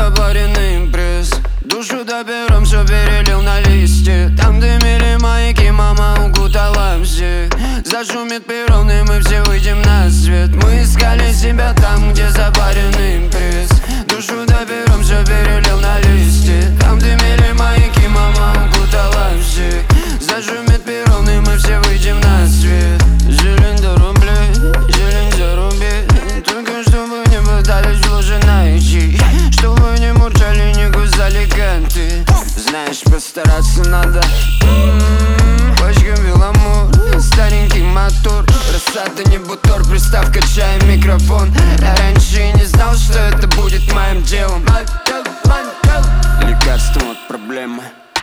запаренный импресс. Душу доберем, все перелил на листе. Там дымили маяки, мама укутала всех. Зашумит перрон, и мы все выйдем на свет. Мы искали себя там, где запаренный импресс. Душу доберем, все перелил на листе. Там дымили маяки, мама укутала всех. Зашумит перрон, и мы все выйдем на свет. Зелень до рублей, зелень заруби. Только чтобы не пытались в луже найти, чтобы не мурчали, не кусали коты. Знаешь, постараться надо. Почка веломор, старенький мотор. Рассада не бутор, приставка, чай, микрофон. Я раньше и не знал, что это будет моим делом. Лекарством от проблемы.